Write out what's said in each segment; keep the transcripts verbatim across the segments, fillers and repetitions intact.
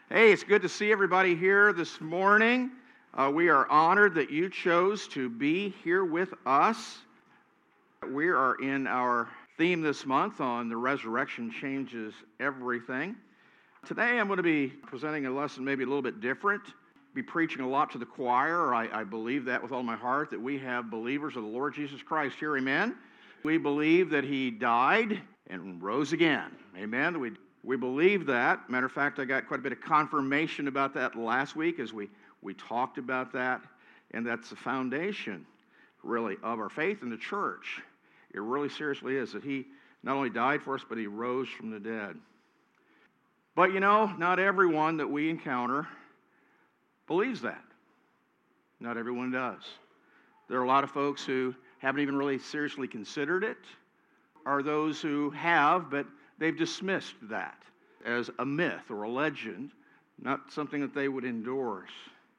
Hey, it's good to see everybody here this morning. Uh, we are honored that you chose to be here with us. We are in our theme this month on the resurrection changes everything. Today I'm going to be presenting a lesson maybe a little bit different. Be preaching a lot to the choir. I, I believe that with all my heart, that we have believers of the Lord Jesus Christ here, amen. We believe that He died and rose again, amen. We We believe that. Matter of fact, I got quite a bit of confirmation about that last week as we, we talked about that. And that's the foundation, really, of our faith in the church. It really seriously is that He not only died for us, but He rose from the dead. But, you know, not everyone that we encounter believes that. Not everyone does. There are a lot of folks who haven't even really seriously considered it, or those who have, but they've dismissed that as a myth or a legend, not something that they would endorse.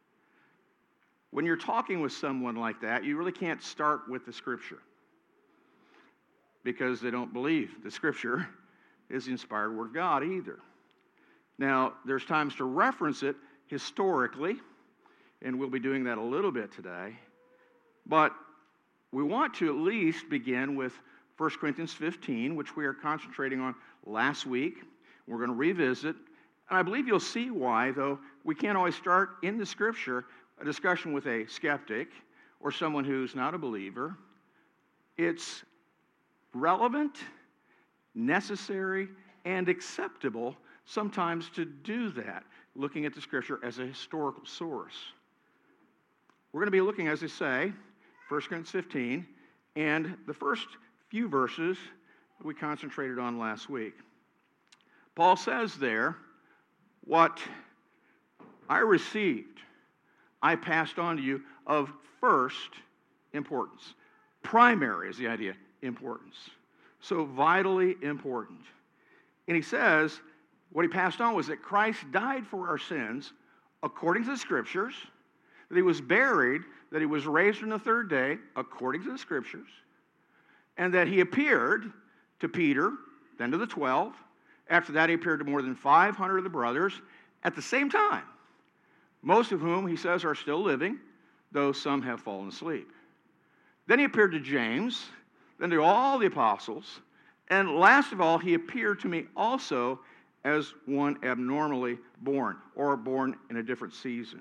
When you're talking with someone like that, you really can't start with the Scripture because they don't believe the Scripture is the inspired Word of God either. Now, there's times to reference it historically, and we'll be doing that a little bit today, but we want to at least begin with First Corinthians fifteen, which we are concentrating on last week. We're going to revisit. And I believe you'll see why, though we can't always start in the Scripture a discussion with a skeptic or someone who's not a believer. It's relevant, necessary, and acceptable sometimes to do that, looking at the Scripture as a historical source. We're going to be looking, as I say, First Corinthians fifteen, and the first few verses we concentrated on last week. Paul says there, what I received, I passed on to you of first importance. Primary is the idea, importance. So vitally important. And he says, what he passed on was that Christ died for our sins according to the Scriptures, that He was buried, that He was raised on the third day according to the Scriptures, and that He appeared to Peter, then to the twelve. After that, He appeared to more than five hundred of the brothers at the same time, most of whom, he says, are still living, though some have fallen asleep. Then He appeared to James, then to all the apostles, and last of all, He appeared to me also as one abnormally born, or born in a different season.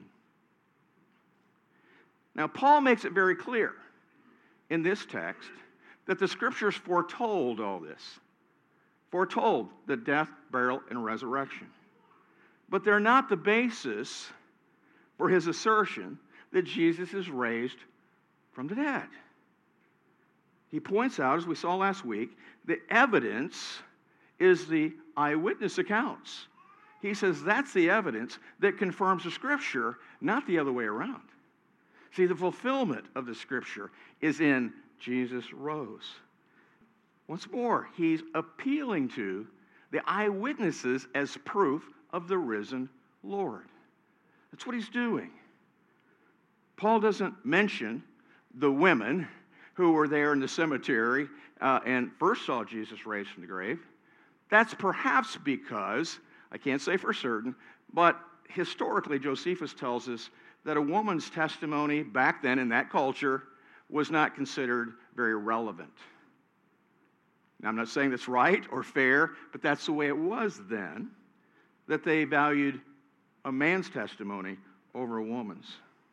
Now, Paul makes it very clear in this text that the Scriptures foretold all this, foretold the death, burial, and resurrection. But they're not the basis for his assertion that Jesus is raised from the dead. He points out, as we saw last week, the evidence is the eyewitness accounts. He says that's the evidence that confirms the Scripture, not the other way around. See, the fulfillment of the Scripture is in Jesus rose. Once more, he's appealing to the eyewitnesses as proof of the risen Lord. That's what he's doing. Paul doesn't mention the women who were there in the cemetery uh, and first saw Jesus raised from the grave. That's perhaps because, I can't say for certain, but historically Josephus tells us that a woman's testimony back then in that culture was not considered very relevant. Now, I'm not saying that's right or fair, but that's the way it was then, that they valued a man's testimony over a woman's.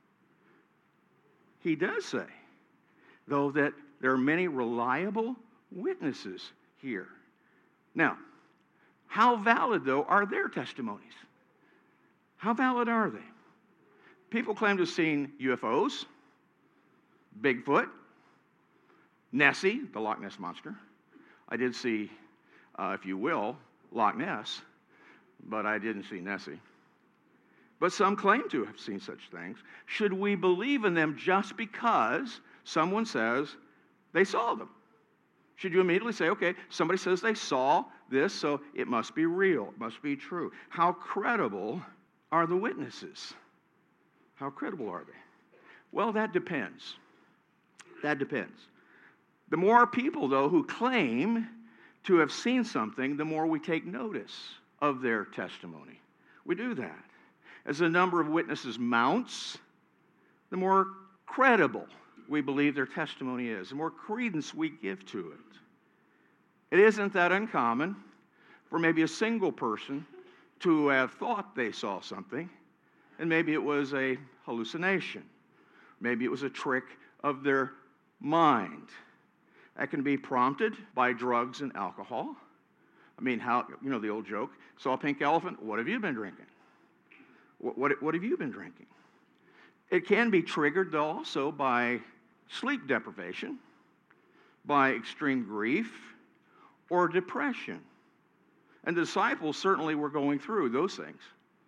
He does say, though, that there are many reliable witnesses here. Now, how valid, though, are their testimonies? How valid are they? People claim to have seen U F Os, Bigfoot, Nessie, the Loch Ness Monster. I did see, uh, if you will, Loch Ness, but I didn't see Nessie. But some claim to have seen such things. Should we believe in them just because someone says they saw them? Should you immediately say, okay, somebody says they saw this, so it must be real, it must be true? How credible are the witnesses? How credible are they? Well, that depends. That depends. The more people, though, who claim to have seen something, the more we take notice of their testimony. we do that. As the number of witnesses mounts, the more credible we believe their testimony is, the more credence we give to it. It isn't that uncommon for maybe a single person to have thought they saw something, and maybe it was a hallucination. Maybe it was a trick of their mind. That can be prompted by drugs and alcohol. I mean, how, you know the old joke, saw a pink elephant, what have you been drinking? What, what, what have you been drinking? It can be triggered, though, also by sleep deprivation, by extreme grief, or depression. And the disciples certainly were going through those things.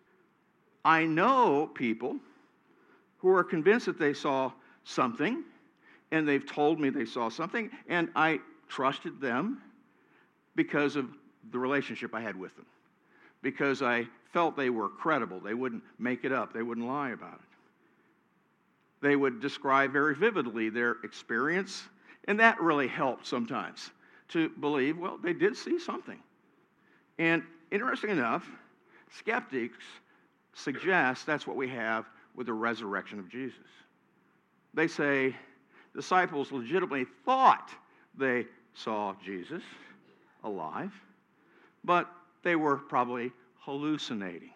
I know people who are convinced that they saw something, and they've told me they saw something, and I trusted them because of the relationship I had with them, because I felt they were credible. They wouldn't make it up. They wouldn't lie about it. They would describe very vividly their experience, and that really helped sometimes to believe, well, they did see something. And interesting enough, skeptics suggest that's what we have with the resurrection of Jesus. They say disciples legitimately thought they saw Jesus alive, but they were probably hallucinating.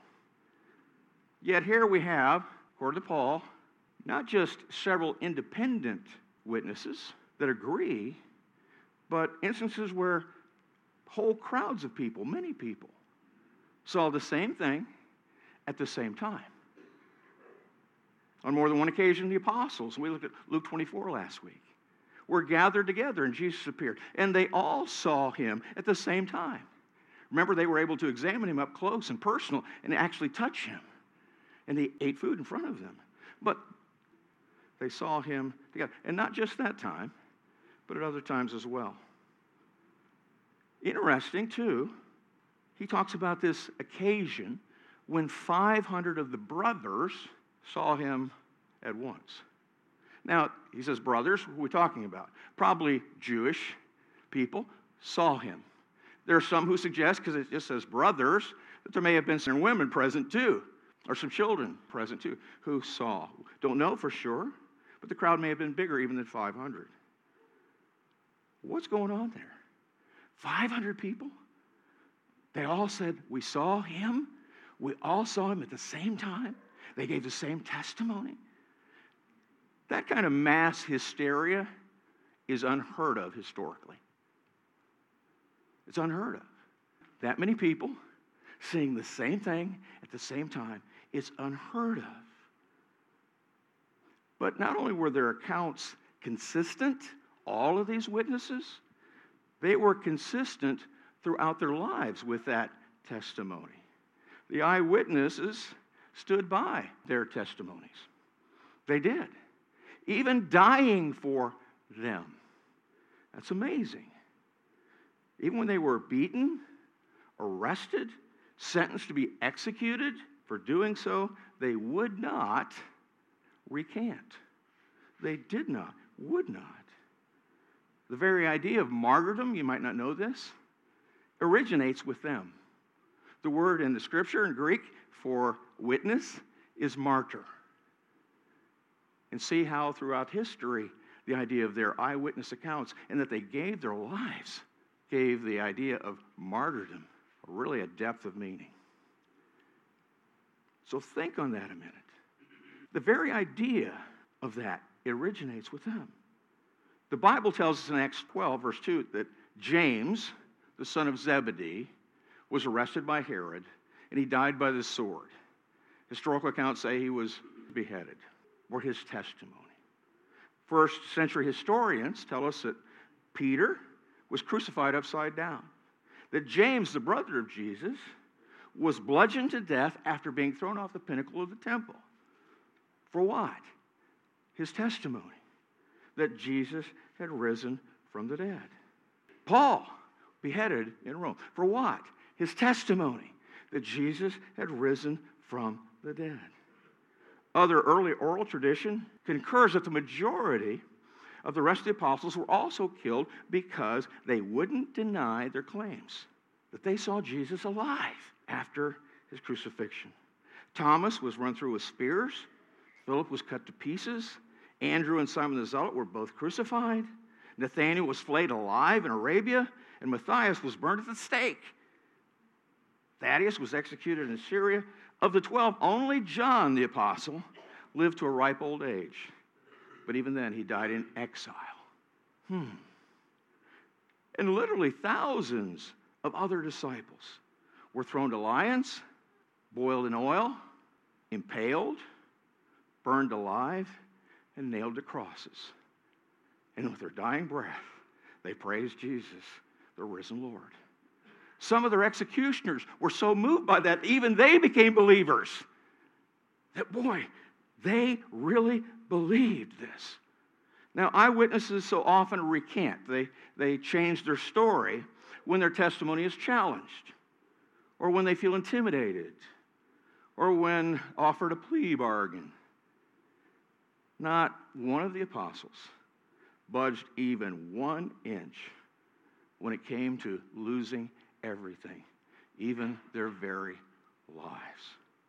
Yet here we have, according to Paul, not just several independent witnesses that agree, but instances where whole crowds of people, many people, saw the same thing at the same time. On more than one occasion, the apostles, we looked at Luke twenty-four last week, were gathered together and Jesus appeared, and they all saw him at the same time. Remember, they were able to examine him up close and personal and actually touch him. And they ate food in front of them. But they saw him together. And not just that time, but at other times as well. Interesting, too, he talks about this occasion when five hundred of the brothers saw him at once. Now, he says brothers, who are we talking about? Probably Jewish people saw him. There are some who suggest, because it just says brothers, that there may have been some women present too, or some children present too, who saw. Don't know for sure, but the crowd may have been bigger even than five hundred. What's going on there? five hundred people? They all said, we saw him. We all saw him at the same time. They gave the same testimony. That kind of mass hysteria is unheard of historically. It's unheard of. That many people seeing the same thing at the same time is unheard of. But not only were their accounts consistent, all of these witnesses, they were consistent throughout their lives with that testimony. The eyewitnesses stood by their testimonies. They did. Even dying for them. That's amazing. Even when they were beaten, arrested, sentenced to be executed for doing so, they would not recant. They did not, would not. The very idea of martyrdom, you might not know this, originates with them. The word in the scripture in Greek for witness is martyr. And see how throughout history the idea of their eyewitness accounts and that they gave their lives gave the idea of martyrdom really a depth of meaning. So think on that a minute. The very idea of that originates with them. The Bible tells us in Acts twelve, verse two, that James, the son of Zebedee, was arrested by Herod, and he died by the sword. Historical accounts say he was beheaded, or his testimony. First century historians tell us that Peter was crucified upside down, that James, the brother of Jesus, was bludgeoned to death after being thrown off the pinnacle of the temple. For what? His testimony that Jesus had risen from the dead. Paul, beheaded in Rome. For what? His testimony that Jesus had risen from the dead. Other early oral tradition concurs that the majority of the rest of the apostles were also killed because they wouldn't deny their claims that they saw Jesus alive after his crucifixion. Thomas was run through with spears. Philip was cut to pieces. Andrew and Simon the Zealot were both crucified. Nathanael was flayed alive in Arabia, and Matthias was burned at the stake. Thaddeus was executed in Syria. Of the twelve, only John the apostle lived to a ripe old age. But even then, he died in exile. Hmm. And literally thousands of other disciples were thrown to lions, boiled in oil, impaled, burned alive, and nailed to crosses. And with their dying breath, they praised Jesus, the risen Lord. Some of their executioners were so moved by that, even they became believers. That, boy, they really believed this. Now, eyewitnesses so often recant. They, they change their story when their testimony is challenged, or when they feel intimidated, or when offered a plea bargain. Not one of the apostles budged even one inch when it came to losing everything, even their very lives.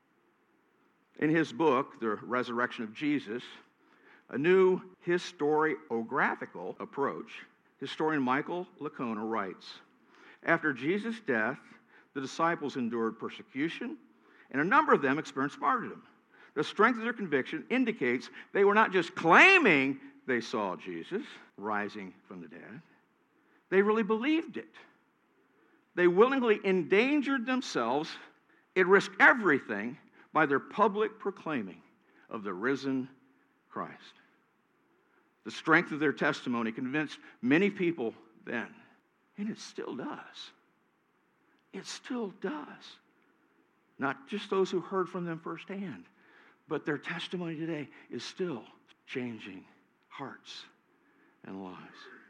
In his book, The Resurrection of Jesus, a new historiographical approach, historian Michael Licona writes, after Jesus' death, the disciples endured persecution, and a number of them experienced martyrdom. The strength of their conviction indicates they were not just claiming they saw Jesus rising from the dead. They really believed it. They willingly endangered themselves and risked everything by their public proclaiming of the risen Christ. The strength of their testimony convinced many people then, and it still does. It still does. Not just those who heard from them firsthand, but their testimony today is still changing hearts and lives.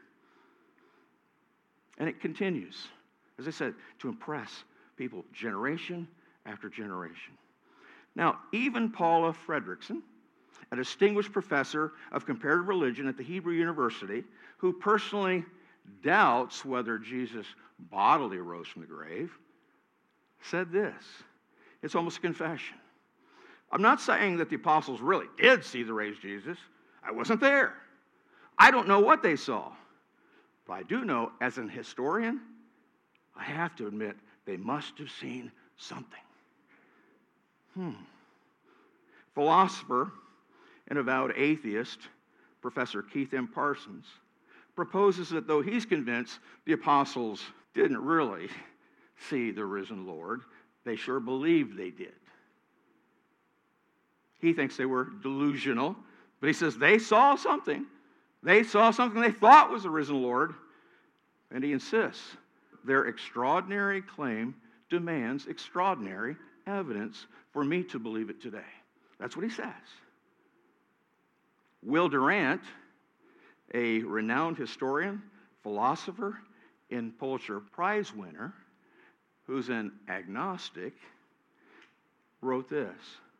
And it continues, as I said, to impress people generation after generation. Now, even Paula Fredrickson, a distinguished professor of comparative religion at the Hebrew University, who personally doubts whether Jesus bodily rose from the grave, said this. It's almost a confession. I'm not saying that the apostles really did see the raised Jesus. I wasn't there. I don't know what they saw. But I do know, as an historian, I have to admit, they must have seen something. Hmm. Philosopher and avowed atheist, Professor Keith M. Parsons, proposes that though he's convinced the apostles didn't really see the risen Lord, they sure believed they did. He thinks they were delusional, but he says they saw something. They saw something they thought was the risen Lord, and he insists their extraordinary claim demands extraordinary evidence for me to believe it today. That's what he says. Will Durant, a renowned historian, philosopher, and Pulitzer Prize winner, who's an agnostic, wrote this,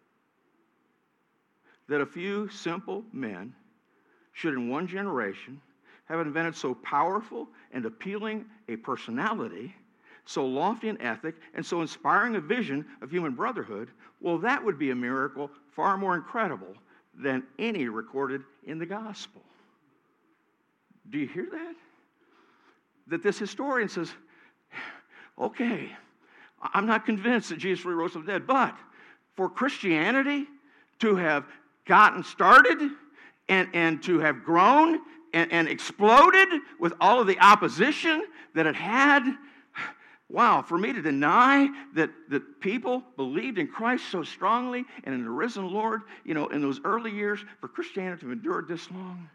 that a few simple men should in one generation have invented so powerful and appealing a personality, so lofty an ethic, and so inspiring a vision of human brotherhood, well, that would be a miracle far more incredible than any recorded in the gospel. Do you hear that? That this historian says, okay, I'm not convinced that Jesus really rose from the dead, but for Christianity to have gotten started and, and to have grown and, and exploded with all of the opposition that it had, wow, for me to deny that, that people believed in Christ so strongly and in the risen Lord, you know, in those early years, for Christianity to have endured this long,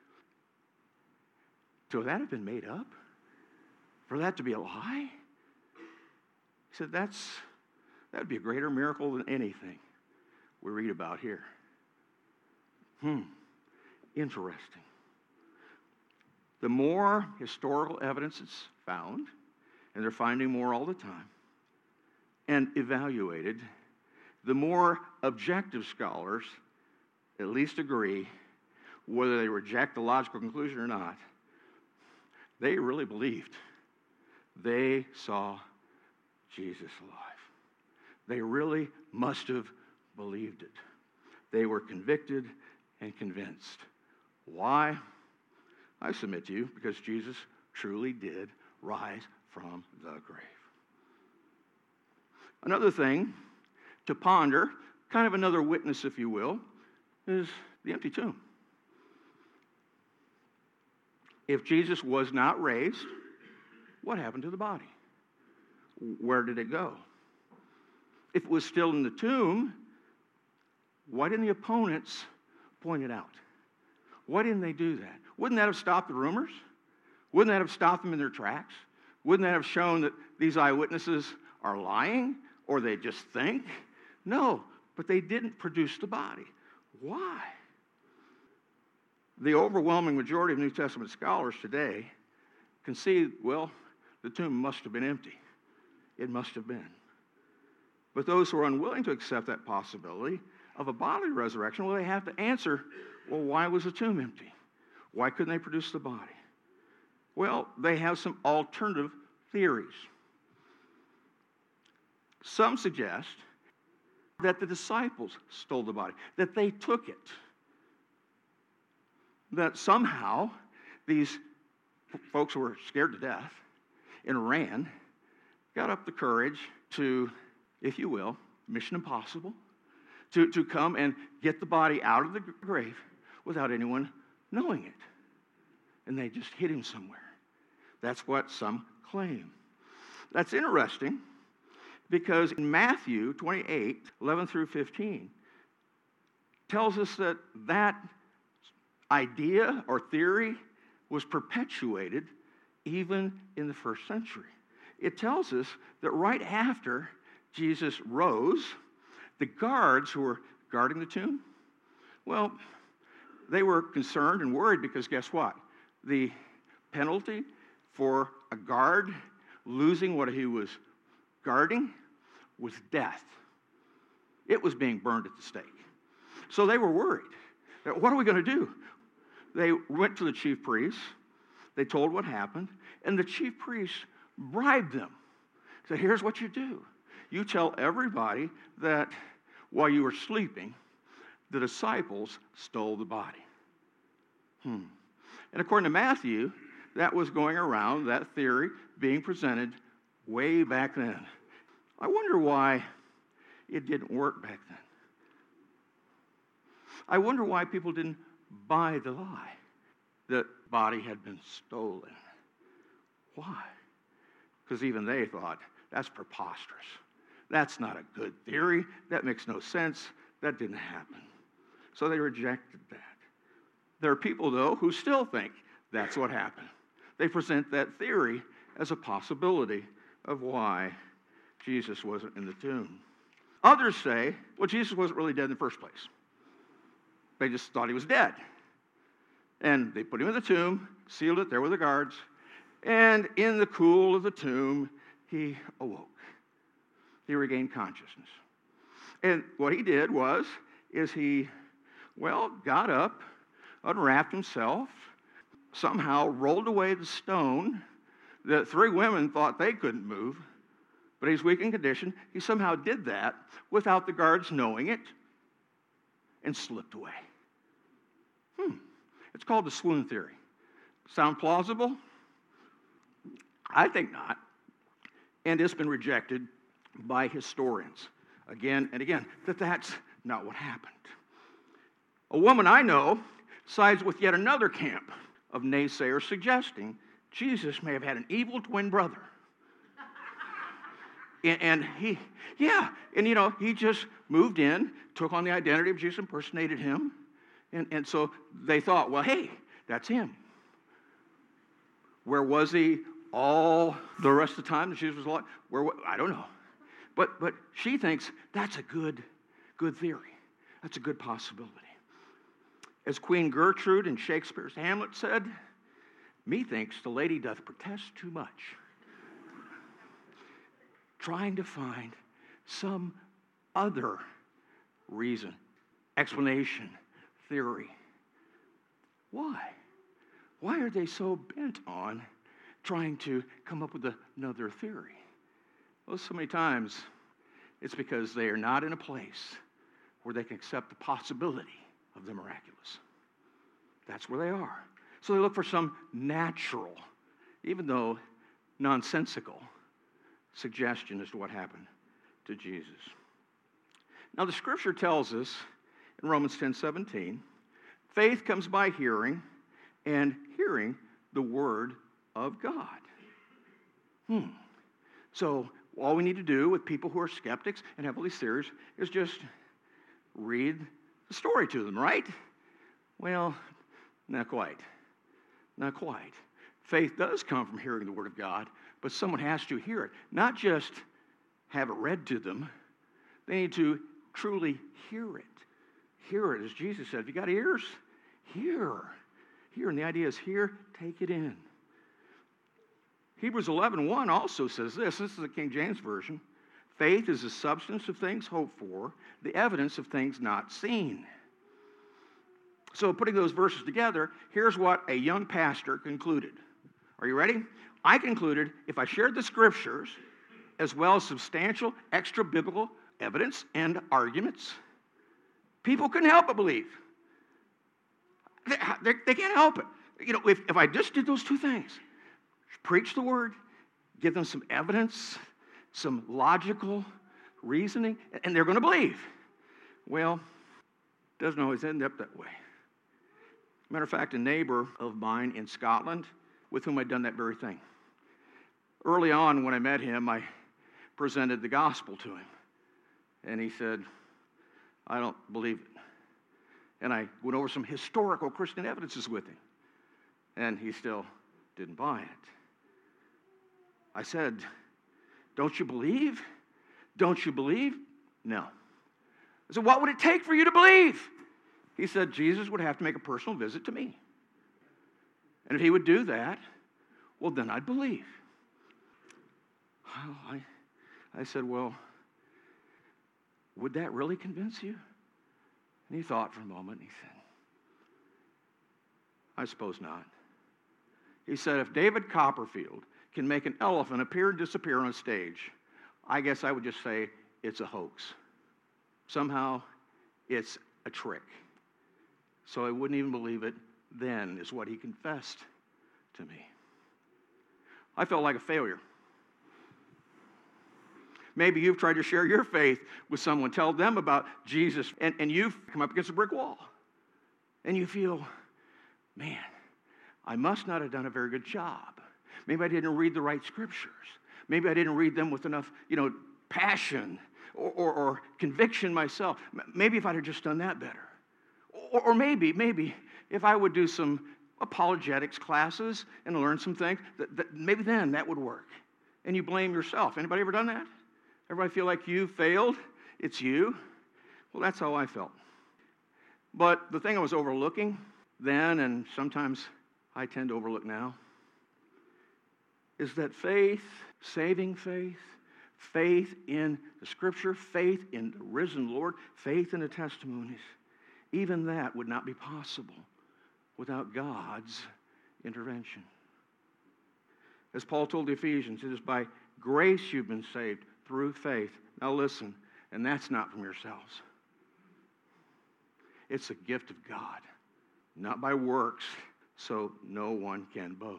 to that have been made up? For that to be a lie? He said, that's, that would be a greater miracle than anything we read about here. Hmm, interesting. The more historical evidence is found, and they're finding more all the time, and evaluated, the more objective scholars at least agree, whether they reject the logical conclusion or not, they really believed. They saw Jesus alive. They really must have believed it. They were convicted and convinced. Why? I submit to you, because Jesus truly did rise from the grave. Another thing to ponder, kind of another witness, if you will, is the empty tomb. If Jesus was not raised, what happened to the body? Where did it go? If it was still in the tomb, why didn't the opponents point it out? Why didn't they do that? Wouldn't that have stopped the rumors? Wouldn't that have stopped them in their tracks? Wouldn't that have shown that these eyewitnesses are lying, or they just think? No, but they didn't produce the body. Why? The overwhelming majority of New Testament scholars today concede, well, the tomb must have been empty. It must have been. But those who are unwilling to accept that possibility of a bodily resurrection, well, they have to answer, well, why was the tomb empty? Why couldn't they produce the body? Well, they have some alternative theories. Some suggest that the disciples stole the body, that they took it, that somehow these folks who were scared to death and ran got up the courage to, if you will, Mission Impossible, to, to come and get the body out of the grave without anyone knowing it. And they just hid him somewhere. That's what some claim. That's interesting because in Matthew twenty-eight, eleven through fifteen, tells us that that idea or theory was perpetuated even in the first century. It tells us that right after Jesus rose, the guards who were guarding the tomb, well, they were concerned and worried because guess what? The penalty for a guard losing what he was guarding was death. It was being burned at the stake. So they were worried. What are we going to do? They went to the chief priests. They told what happened. And the chief priests bribed them. Said, here's what you do. You tell everybody that while you were sleeping, the disciples stole the body. Hmm. And according to Matthew, that was going around, that theory being presented way back then. I wonder why it didn't work back then. I wonder why people didn't buy the lie that body had been stolen. Why? Because even they thought, that's preposterous. That's not a good theory. That makes no sense. That didn't happen. So they rejected that. There are people, though, who still think that's what happened. They present that theory as a possibility of why Jesus wasn't in the tomb. Others say, well, Jesus wasn't really dead in the first place. They just thought he was dead. And they put him in the tomb, sealed it, there were the guards, and in the cool of the tomb, he awoke. He regained consciousness. And what he did was, is he, well, got up, unwrapped himself, somehow rolled away the stone that three women thought they couldn't move, but he's weak in condition. He somehow did that without the guards knowing it and slipped away. Hmm. It's called the swoon theory. Sound plausible? I think not. And it's been rejected by historians again and again that that's not what happened. A woman I know sides with yet another camp of naysayers suggesting Jesus may have had an evil twin brother. and, and he, yeah, and you know, he just moved in, took on the identity of Jesus, impersonated him, and, and so they thought, well, hey, that's him. Where was he all the rest of the time that Jesus was alive? Where, I don't know. But but she thinks that's a good, good theory. That's a good possibility. As Queen Gertrude in Shakespeare's Hamlet said, methinks the lady doth protest too much, trying to find some other reason, explanation, theory. Why? Why are they so bent on trying to come up with another theory? Well, so many times It's because they are not in a place where they can accept the possibility of the miraculous. That's where they are. So they look for some natural, even though nonsensical, suggestion as to what happened to Jesus. Now, the scripture tells us in Romans ten seventeen, faith comes by hearing, and hearing the word of God. Hmm. So all we need to do with people who are skeptics and heavily serious is just read the story to them, right? Well, not quite. Not quite. Faith does come from hearing the word of God, but someone has to hear it. Not just have it read to them. They need to truly hear it. Hear it, as Jesus said. If you got ears, hear. Hear, and the idea is hear, take it in. Hebrews eleven one also says this. This is the King James Version. Faith is the substance of things hoped for, the evidence of things not seen. So putting those verses together, here's what a young pastor concluded. Are you ready? I concluded if I shared the scriptures as well as substantial extra-biblical evidence and arguments, people couldn't help but believe. They, they, they can't help it. You know, if, if I just did those two things, preach the word, give them some evidence, some logical reasoning, and they're going to believe. Well, it doesn't always end up that way. Matter of fact, a neighbor of mine in Scotland with whom I'd done that very thing. Early on when I met him, I presented the gospel to him. And he said, I don't believe it. And I went over some historical Christian evidences with him. And he still didn't buy it. I said, don't you believe? Don't you believe? No. I said, what would it take for you to believe? He said, Jesus would have to make a personal visit to me. And if he would do that, well, then I'd believe. Well, I, I said, well, would that really convince you? And he thought for a moment, and he said, I suppose not. He said, if David Copperfield can make an elephant appear and disappear on stage, I guess I would just say it's a hoax. Somehow, it's a trick. So I wouldn't even believe it then, is what he confessed to me. I felt like a failure. Maybe you've tried to share your faith with someone, tell them about Jesus, and, and you've come up against a brick wall. And you feel, man, I must not have done a very good job. Maybe I didn't read the right scriptures. Maybe I didn't read them with enough, you know, passion or, or, or conviction myself. Maybe if I'd have just done that better. Or, or maybe, maybe if I would do some apologetics classes and learn some things, that, that maybe then that would work. And you blame yourself. Anybody ever done that? Everybody feel like you failed? It's you? Well, that's how I felt. But the thing I was overlooking then, and sometimes I tend to overlook now, is that faith, saving faith, faith in the Scripture, faith in the risen Lord, faith in the testimonies, even that would not be possible without God's intervention. As Paul told the Ephesians, it is by grace you've been saved through faith. Now listen, and that's not from yourselves. It's a gift of God, not by works, so no one can boast.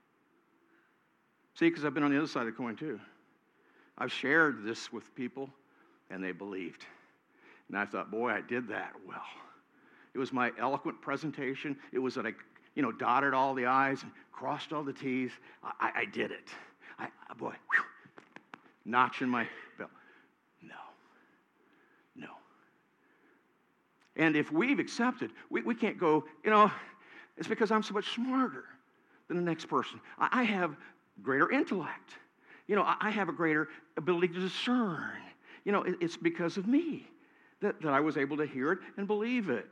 See, because I've been on the other side of the coin too. I've shared this with people, and they believed. And I thought, boy, I did that well. It was my eloquent presentation. It was that I, you know, dotted all the I's and crossed all the T's. I, I did it. I, boy, whew, notch in my belt. No. No. And if we've accepted, we, we can't go, you know, it's because I'm so much smarter than the next person. I, I have greater intellect. You know, I, I have a greater ability to discern. You know, it, it's because of me that, that I was able to hear it and believe it.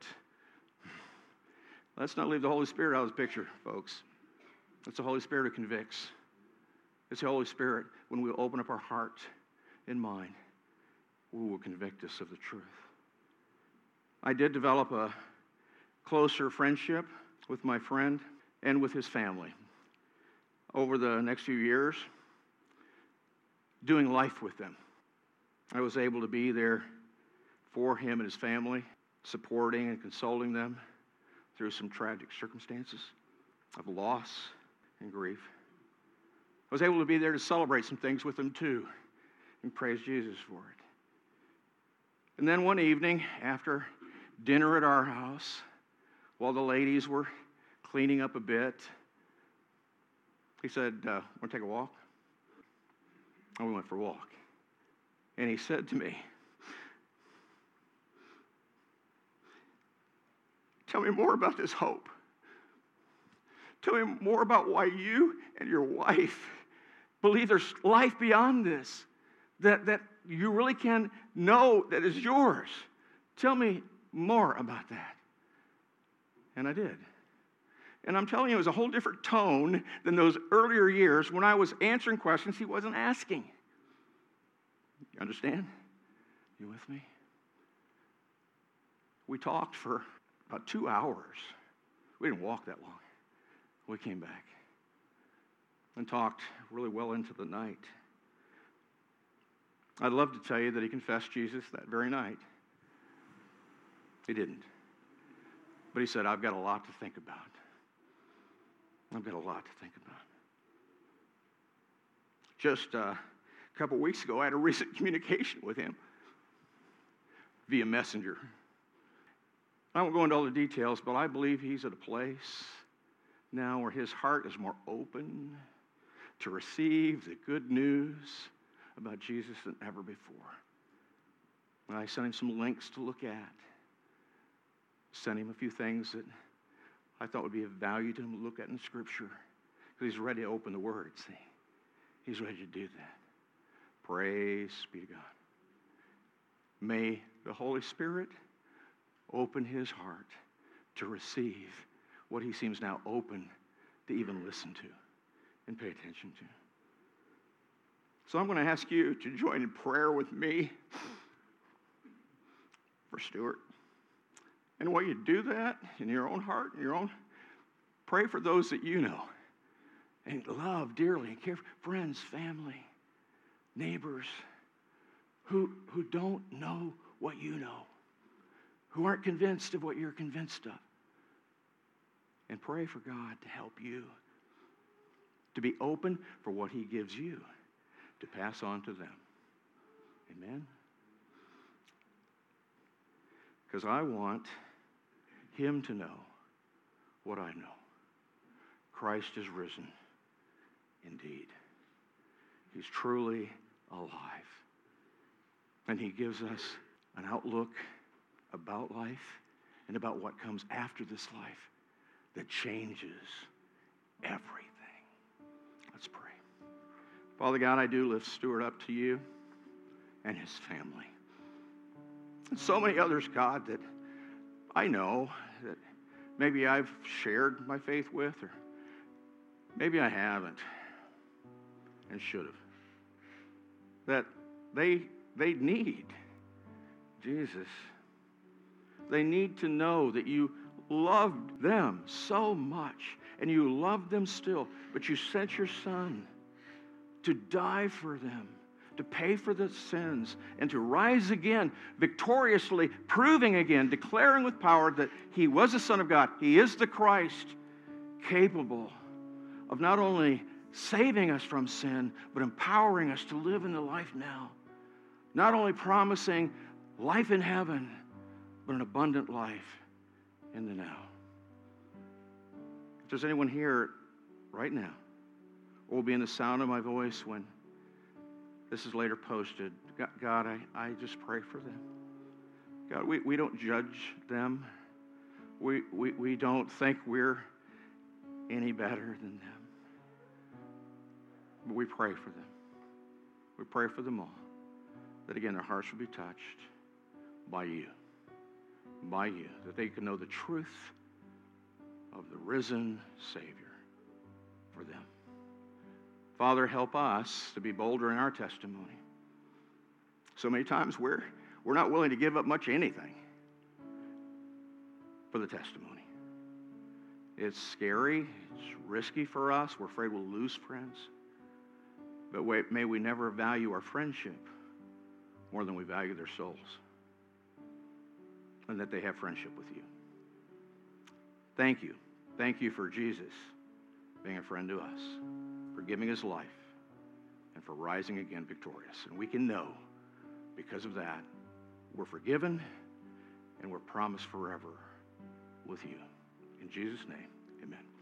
Let's not leave the Holy Spirit out of the picture, folks. It's the Holy Spirit who convicts. It's the Holy Spirit, when we open up our heart and mind, who will convict us of the truth. I did develop a closer friendship with my friend and with his family over the next few years, doing life with them. I was able to be there for him and his family, supporting and consoling them through some tragic circumstances of loss and grief. I was able to be there to celebrate some things with them too, and praise Jesus for it. And then one evening, after dinner at our house, while the ladies were cleaning up a bit, he said, uh, want to take a walk? And we went for a walk. And he said to me, tell me more about this hope. Tell me more about why you and your wife believe there's life beyond this, that, that you really can know that is yours. Tell me more about that. And I did. And I'm telling you, it was a whole different tone than those earlier years when I was answering questions he wasn't asking. You understand? You with me? We talked for about two hours. We didn't walk that long. We came back and talked really well into the night. I'd love to tell you that he confessed Jesus that very night. He didn't. But he said, I've got a lot to think about. I've got a lot to think about. Just uh, a couple weeks ago, I had a recent communication with him via messenger. I won't go into all the details, but I believe he's at a place now where his heart is more open to receive the good news about Jesus than ever before. And I sent him some links to look at. Sent him a few things that I thought would be of value to him to look at in Scripture. Because he's ready to open the Word, see. He's ready to do that. Praise be to God. May the Holy Spirit open his heart to receive what he seems now open to even listen to and pay attention to. So I'm going to ask you to join in prayer with me for Stuart. And while you do that in your own heart, in your own, pray for those that you know and love dearly and care for, friends, family, neighbors who, who don't know what you know, who aren't convinced of what you're convinced of. And pray for God to help you to be open for what he gives you to pass on to them. Amen? Because I want him to know what I know. Christ is risen indeed. He's truly alive. And he gives us an outlook about life and about what comes after this life that changes everything. Let's pray. Father God, I do lift Stuart up to you and his family. And so many others, God, that I know that maybe I've shared my faith with, or maybe I haven't and should have. That they, they need Jesus. They need to know that you loved them so much, and you love them still, but you sent your Son to die for them, to pay for the sins, and to rise again victoriously, proving again, declaring with power that he was the Son of God. He is the Christ, capable of not only saving us from sin, but empowering us to live in the life now. Not only promising life in heaven, but an abundant life in the now. If there's anyone here right now, or will be in the sound of my voice when this is later posted, God, I, I just pray for them. God, we, we don't judge them. We, we, we don't think we're any better than them. But we pray for them. We pray for them all. That again, their hearts will be touched by you. By you. That they can know the truth of the risen Savior for them. Father, help us to be bolder in our testimony. So many times we're, we're not willing to give up much anything for the testimony. It's scary. It's risky for us. We're afraid we'll lose friends. But wait, may we never value our friendship more than we value their souls, and that they have friendship with you. Thank you. Thank you for Jesus being a friend to us, for giving his life, and for rising again victorious. And we can know, because of that, we're forgiven and we're promised forever with you. In Jesus' name, amen.